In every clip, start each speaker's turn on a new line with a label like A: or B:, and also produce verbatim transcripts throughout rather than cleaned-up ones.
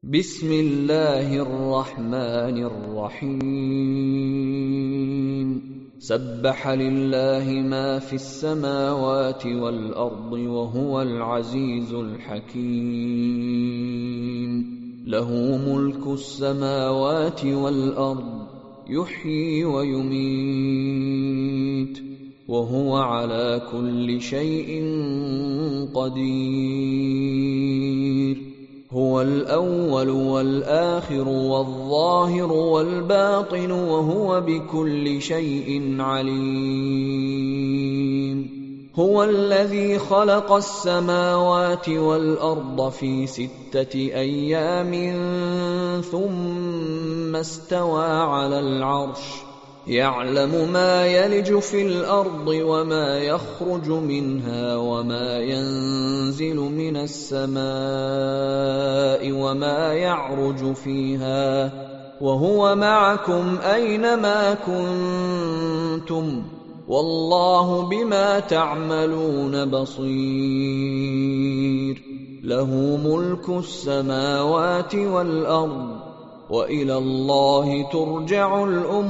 A: بسم الله الرحمن الرحيم سبح لله ما في السماوات والأرض وهو العزيز الحكيم له ملك السماوات والأرض يحيي ويميت وهو على كل شيء قدير هو الأول والآخر والظاهر والباطن وهو بكل شيء عليم هو الذي خلق السماوات والأرض في ستة أيام ثم استوى على العرش يعلم ما يلج في الأرض وما يخرج منها وما ينزل من السماء وما يعرج فيها وهو معكم أينما كنتم والله بما تعملون بصير له ملك السماوات والأرض وإلى الله ترجع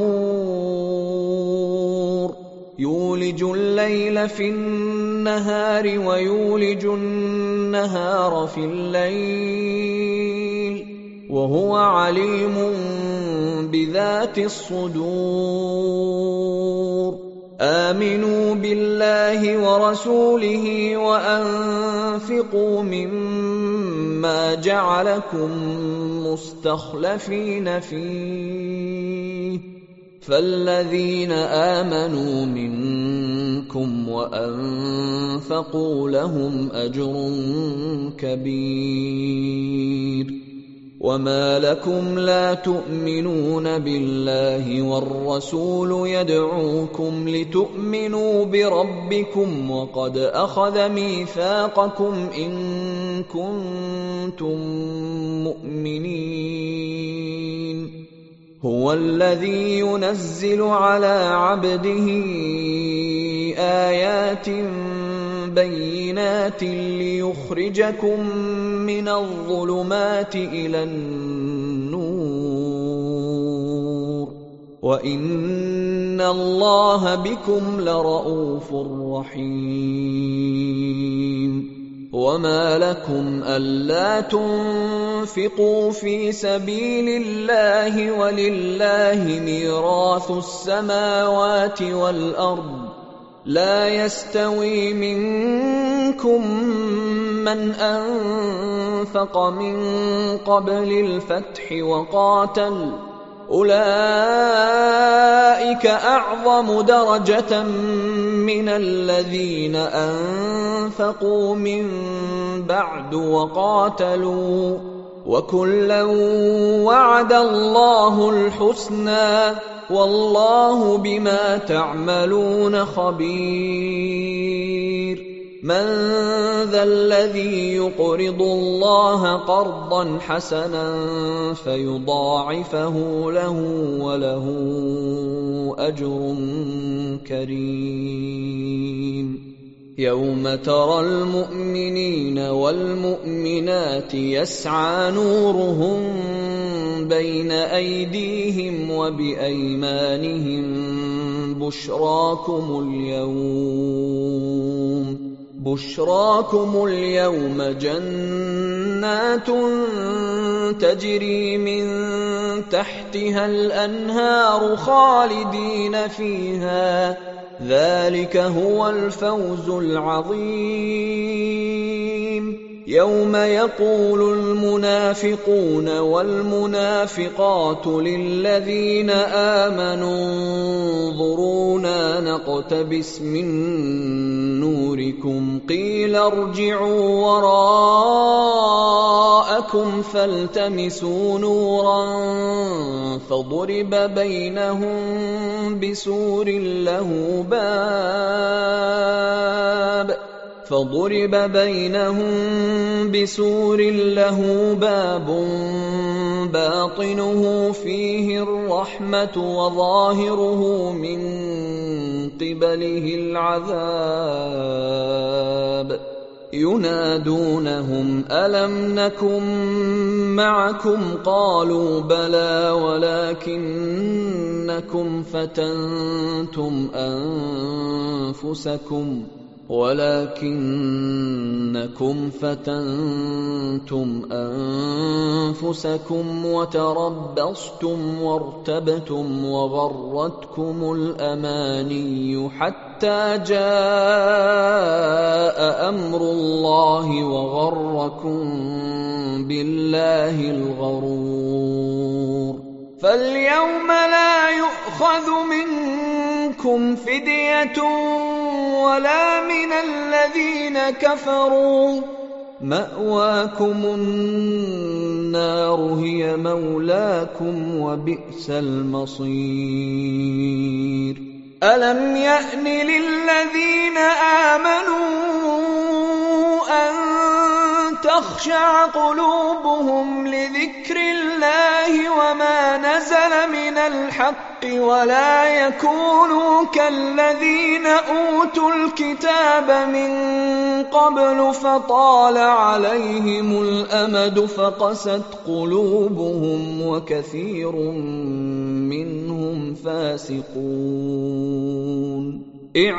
A: الأمور يولج الليل في النهار ويولج النهار في الليل وهو عليم بذات الصدور آمنوا بالله ورسوله وأنفقوا مما جعلكم مستخلفين فيه فالذين آمنوا منكم وأنفقوا لهم أجر كبير وما لكم لا تؤمنون بالله والرسول يدعوكم لتؤمنوا بربكم وقد أخذ ميثاقكم إن كنتم مؤمنين هو الذي ينزل على عبده آيات بينات ليخرجكم من الظلمات إلى النور وإن الله بكم لرءوف رحيم وما لكم ألا تنفقوا في سبيل الله ولله ميراث السماوات والأرض لا يستوي منكم من أنفق من قبل الفتح وقاتل أولئك أعظم درجة من الذين أنفقوا من بعد وقاتلوا وكلا وعد الله الحسنى والله بما تعملون خبير من ذا الذي يقرض الله قرضا حسنا فيضاعفه له وله أجر كريم يوم ترى المؤمنين والمؤمنات يسعى نورهم بين أيديهم وبأيمانهم بشراكم اليوم بشراكم اليوم جنات تجري من تحتها الأنهار خالدين فيها ذلك هو الفوز العظيم يوم يقول المنافقون والمنافقات للذين آمنوا انظرونا نقتبس من نوركم قيل ارجعوا وراءكم فالتمسوا نورا فضرب بينهم بسور له باب فضرب بينهم بسور له باب باطنه فيه الرحمة وظاهره من قبله العذاب ينادونهم ألم نكن معكم قالوا بلى ولكنكم فتنتم أنفسكم ولكنكم فتنتم أنفسكم وتربصتم وارتبتم وغرتكم الأماني حتى جاء أمر الله وغركم بالله الغرور فاليوم لا يؤخذ منكم فدية ولا من الذين كفروا مأواكم النار هي مولاكم وبئس المصير ألم يأن للذين آمنوا أن تخشع قلوبهم لذكر الله وما نزل من الحق ولا يكونوا كالذين أوتوا الكتاب من قبل فطال عليهم الأمد فقست قلوبهم وكثير منهم فاسقون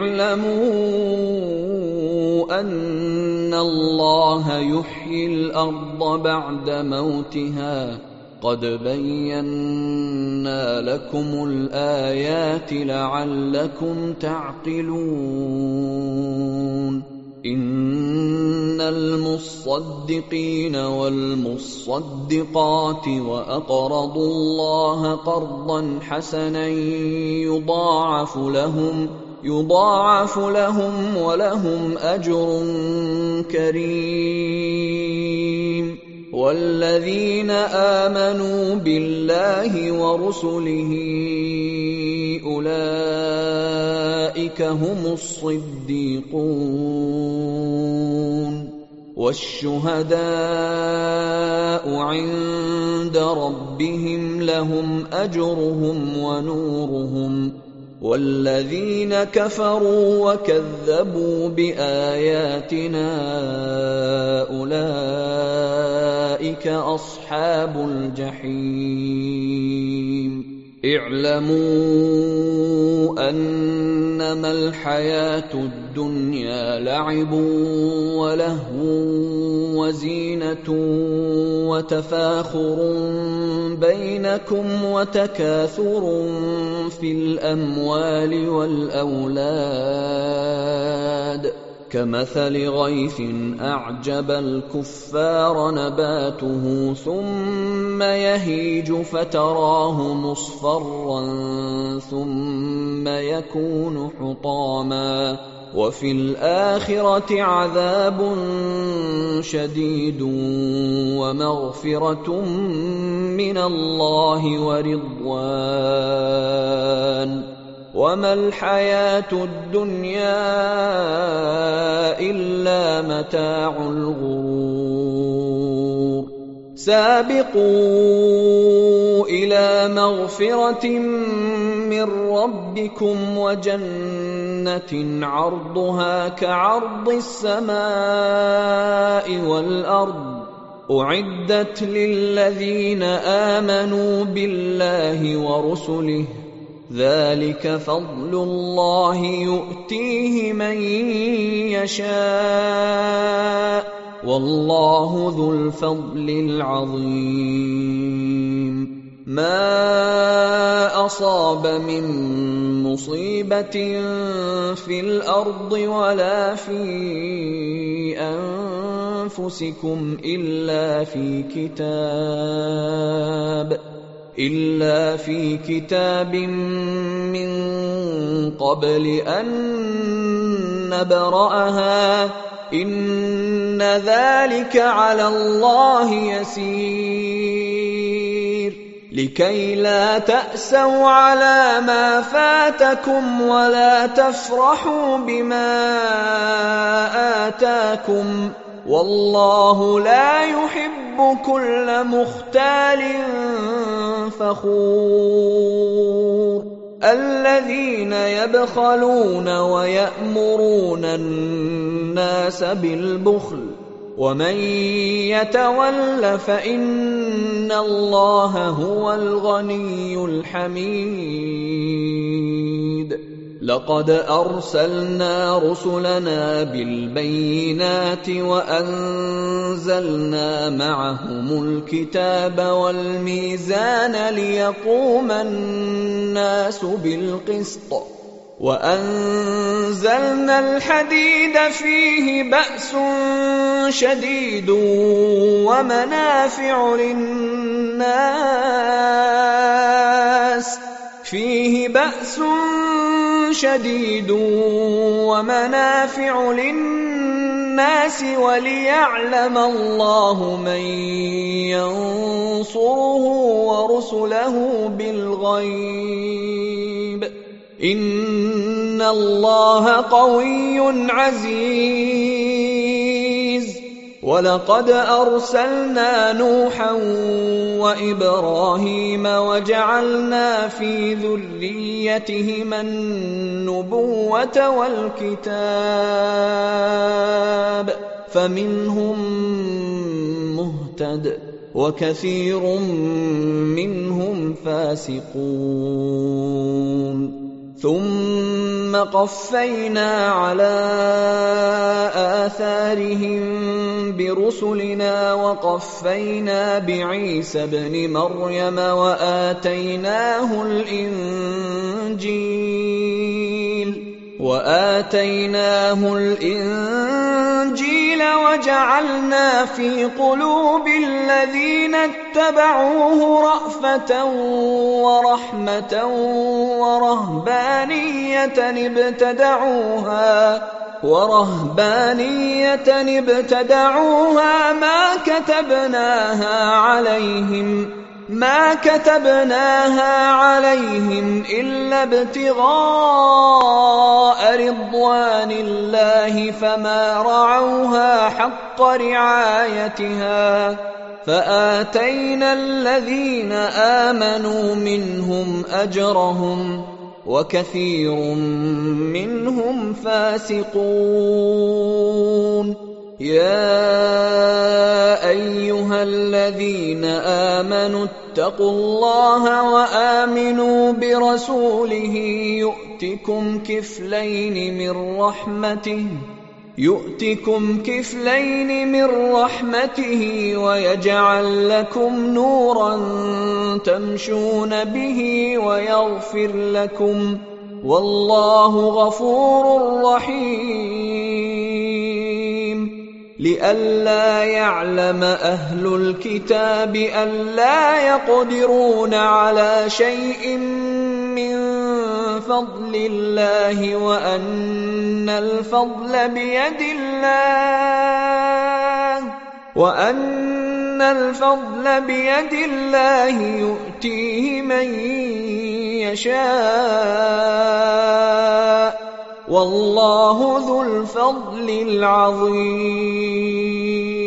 A: اعلموا أن الله يحيي الأرض بعد موتها قد بينا لكم الآيات لعلكم تعقلون إن المصدقين والمصدقات وأقرضوا الله قرضا حسنا يضاعف لهم يضاعف لهم ولهم أجر كريم والذين آمنوا بالله ورسله أولئك هم الصديقون والشهداء عند ربهم لهم أجرهم ونورهم والذين كفروا وكذبوا بآياتنا أولئك أصحاب الجحيم اعلموا أنما الحياة الدنيا لعب ولهو وزينة وتفاخر بينكم وتكاثر في الأموال والأولاد كمثل غيث أعجب الكفار نباته ثم يهيج فتراه مصفرا ثم يكون حطاما وفي الآخرة عذاب شديد ومغفرة من الله ورضوان وما الحياة الدنيا إلا متاع الغرور سابقوا إلى مغفرة من ربكم وجنة عرضها كعرض السماء والأرض أعدت للذين آمنوا بالله ورسله ذلك فضل الله يؤتيه من يشاء والله ذو الفضل العظيم ما أصاب من مصيبة في الأرض ولا في أنفسكم إلا في كتاب إلا في كتاب من قبل أن نبرأها إن ذلك على الله يسير لكي لا تأسوا على ما فاتكم ولا تفرحوا بما آتاكم والله لا يحب كل مختال فخور الذين يبخلون ويأمرون الناس بالبخل ومن يتول فإن الله هو الغني الحميد. لقد أرسلنا رسلنا بالبينات وأنزلنا معهم الكتاب والميزان ليقوم الناس بالقسط وأنزلنا الحديد فيه بأس شديد ومنافع للناس فيه بأس شديد ومنافع للناس وليعلم الله من ينصره ورسله بالغيب إن الله قوي عزيز. ولقد أرسلنا نوحا وإبراهيم وجعلنا في ذريتهما النبوة والكتاب فمنهم مهتد وكثير منهم فاسقون. ثم قفينا على آثارهم برسلنا وقفينا بعيسى ابن مريم وآتيناه الإنجيل وآتيناه الإنجيل وجعلنا في قلوب الذين اتبعوه رأفة ورحمة ورهبانية ابتدعوها ورهبانية ابتدعوها ما كتبناها عليهم ما كتبناها عليهم إلا ابتغاء رضوان الله فما رعوها حق رعايتها فآتينا الذين آمنوا منهم أجرهم وكثير منهم فاسقون. يا أيها الذين آمنوا اتقوا الله وآمنوا برسوله يؤتكم كفلين من رحمته يؤتكم كفلين من رحمته ويجعل لكم نورا تمشون به ويغفر لكم والله غفور رحيم. لئلا يعلم أهل الكتاب ألا يقدرون على شيء من فضل الله وأن الفضل بيد الله وأن الفضل بيد الله يؤتيه من يشاء والله ذو الفضل العظيم.